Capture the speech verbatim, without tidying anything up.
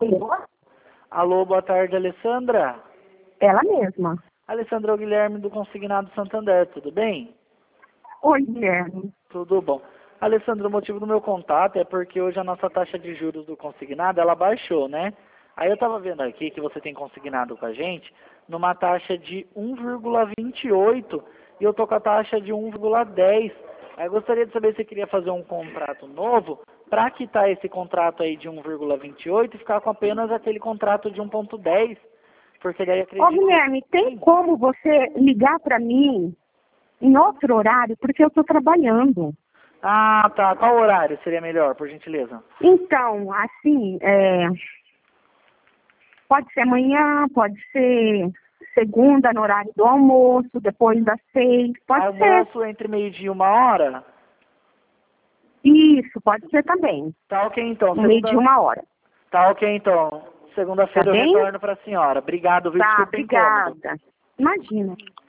Alô, boa tarde, Alessandra. Ela mesma. Alessandra, é o Guilherme do Consignado Santander, tudo bem? Oi, Guilherme. Tudo bom. Alessandra, o motivo do meu contato é porque hoje a nossa taxa de juros do consignado, ela baixou, né? Aí eu tava vendo aqui que você tem consignado com a gente numa taxa de um vírgula vinte e oito e eu tô com a taxa de um vírgula dez. Aí eu gostaria de saber se você queria fazer um contrato novo para quitar esse contrato aí de um vírgula vinte e oito e ficar com apenas aquele contrato de um vírgula dez. Porque daí acredito... Ô, Guilherme, tem como você ligar para mim em outro horário? Porque eu estou trabalhando. Ah, tá. Qual horário seria melhor, por gentileza? Então, assim, é... pode ser amanhã, pode ser segunda, no horário do almoço, depois das seis, pode Almoço ser. entre meio-dia e uma hora? Isso, pode ser também. Tá ok, então. No meio de uma hora. Tá ok, então. Tá Segunda-feira eu bem? retorno para a senhora. Obrigado, viu? Tá, Desculpa o incômodo. obrigada. Imagina.